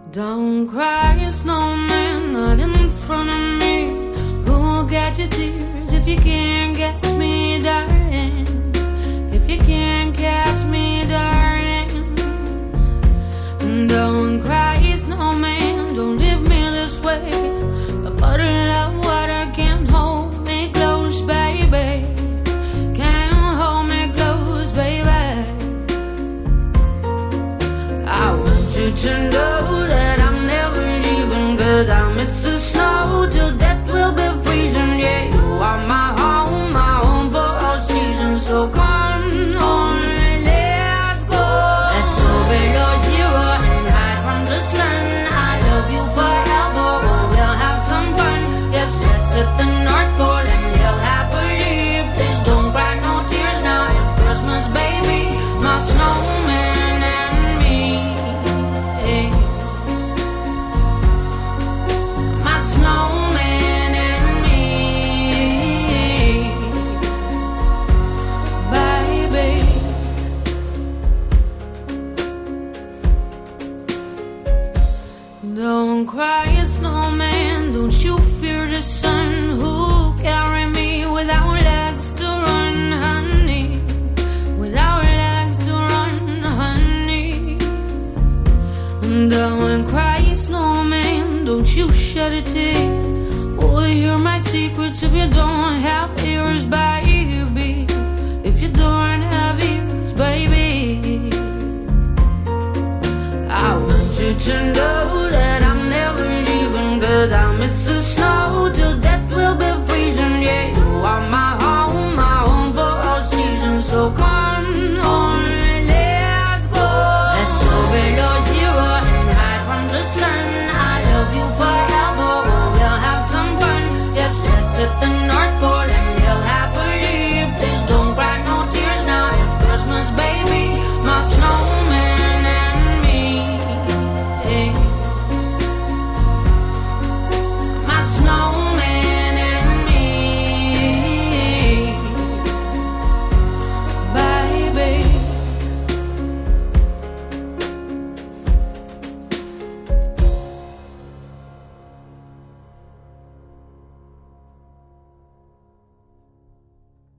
Don't cry, snowman, not in front of me. Who'll get your tears if you can't catch me, darling? If you can't catch me, darling. Don't cry, snowman, don't leave me this way. A bottle of water can't hold me close, baby. Can't hold me close, baby. I want you to know that I'm never leaving, 'cause I miss the snow till death will be freezing. Yeah, you are my home for all seasons. So come on, let's go. Let's go below zero and hide from the sun. I love you forever, oh, we'll have some fun. Yes, let's hit the North Pole and live happily. Please don't cry no tears now, it's Christmas, baby. My snowman and me. My snowman and me, baby. Don't cry, snowman, don't you fear the sun. Who'll carry me without legs to run, honey? Without legs to run, honey. Don't cry, snowman, don't you shed a tear. Oh, hear my secrets if you don't have ears, baby. If you don't have ears, baby. I want you to know that I'm never leaving, 'cause I miss the snow till death will be freezing. Yeah, you are my home for all seasons. So come on, let's go. Let's go below zero and hide from the sun. I love you forever, oh, we'll have some fun. Yes, let's hit the